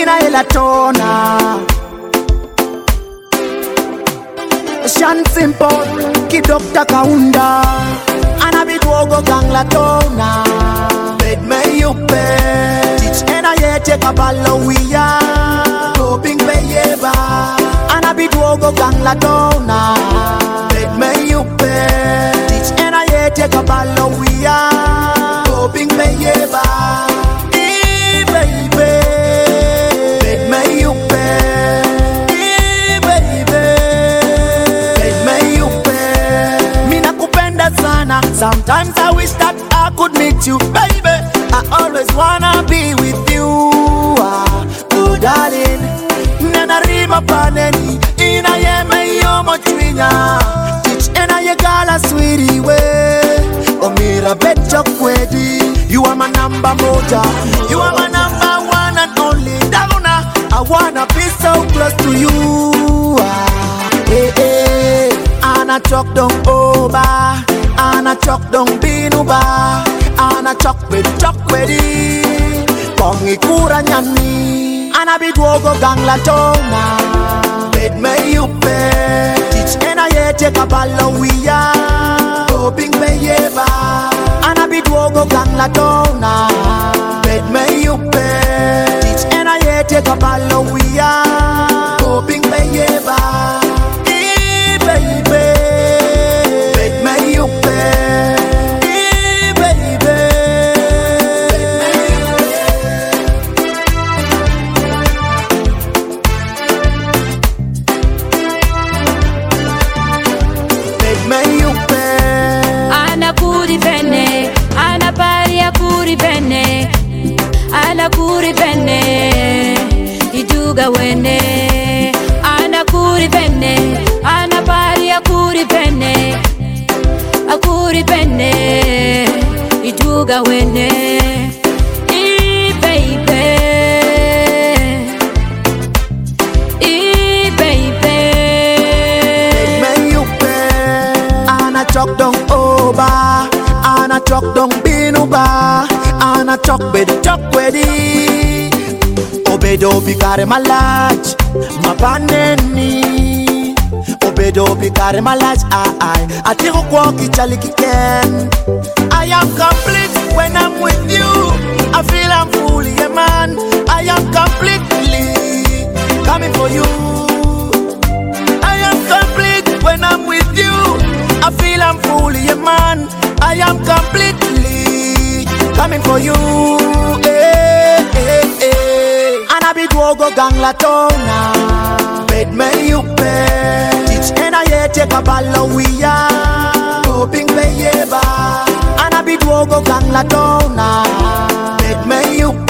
ina elatona. Shan simple, ki Dr. Kaunda. Anabidwogo gang la tona. Bed me yupe. Teach ena ye take a balawiya. Hoping be yeba. Anabidwogo gang la tona. Bed me yupe. Teach ena ye take a balawiya. Hoping be yeba. Baby. Bed me yupe. Sometimes I wish that I could meet you, baby. I always wanna be with you. Oh, darling. Nena rima paneni. Ina ye me yomo chwinya. Teach ena ye gala sweetie we. Omira betcha kwedi. You are my number moja. You are my number one and only. Daguna, I wanna be so close to you. Hey, hey. Ana chok dong oba. Ana chok dong binuba. Ana chok wedi. Kongi kura nyani. Ana bidwogo gang la tona. Bed me yupe. Teach ena ye take a balawiya. Hoping be yeba. Ana bidwogo gang la tona. Bed me yupe. Teach ena ye take a balawiya. Hoping be yeba. Baby. Ana kuri bene, ijuga wene. Ana kuri bene, ana pari akuri bene, ijuga wene. Baby, baby. Me yupe, ana chok dong oba, ana chok dong binuba. Ana chok wedi. Obedo bikare malach, mapaneni. Obedo bikare malach, I atigo kwa kichali kiken. I am complete when I'm with you. I feel I'm fully a man. I am completely coming for you. I am complete when I'm with you. I feel I'm fully a man. I am completely coming for you. Ana bidwogo gang la tona. Bed me yupe. Teach ena ye take a balawiya. Hoping be yeba. Ana bidwogo gang la tona. Bed me yupe.